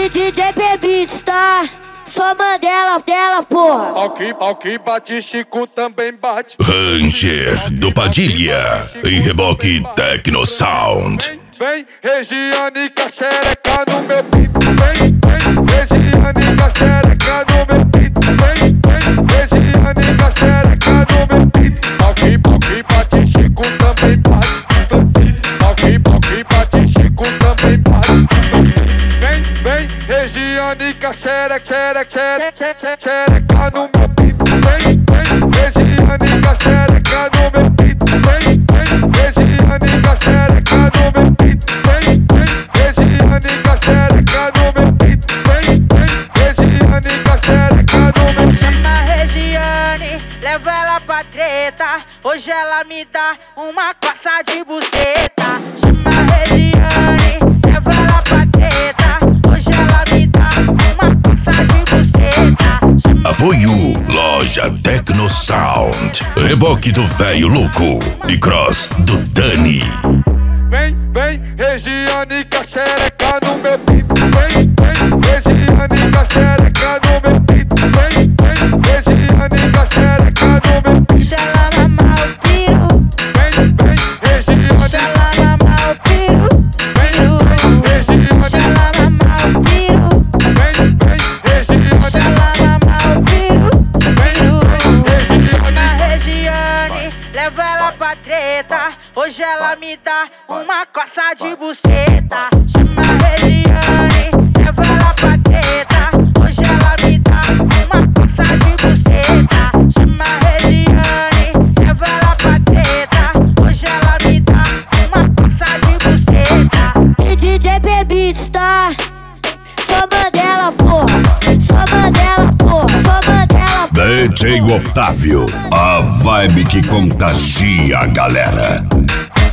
DJ Beats, tá? Só Mandela dela, porra. Ao que bate, Chico também bate. Ranger do Padilha e reboque Tecno Sound. Vem, Regiane, xereca no meu beat. Vem, Regiane, xereca no meu beat. Vem, Regiane, xereca no meu beat. Ao que bate, Chico também bate. Ao que bate, Chico também bate. Vem, Regiane, xereca no meu beat. Vem, Regiane, xereca no meu beat. Vem, Regiane, xereca no meu beat. Vem, Regiane, xereca no meu beat. Vem, Regiane, xereca no meu beat. Chama a Regiane, leva ela pra treta. Hoje ela me dá uma coça de buceta. Chama a Regiane, leva ela pra treta. Hoje ela me dá uma coça de buceta. Apoio Loja Tecno Sound. Reboque do Velho Louco e Cross do Dani. Vem, Regiane, xereca no meu beat. Vem, Regiane, xereca no meu beat. Vem, Regiane, xereca no meu beat. Deixa ela mamar o piru. Vem, Regiane. Deixa ela mamar o piru. Vem, Regiane. Deixa ela mamar o piru. Vem, Regiane. Deixa ela mamar o piru. Vem, Regiane. Na Regiane, leva ela pra treta. Hoje ela me dá uma coça de buceta. Chama a Regiane, leva ela pra treta. Hoje ela me dá uma coça de buceta. Chama a Regiane, leva ela pra treta. Hoje ela me dá uma coça de buceta. DJ Beats, tá? Só Mandela, porra. Só Mandela, porra. Só Mandela, porra. DJ Otávio, a vibe que contagia a galera.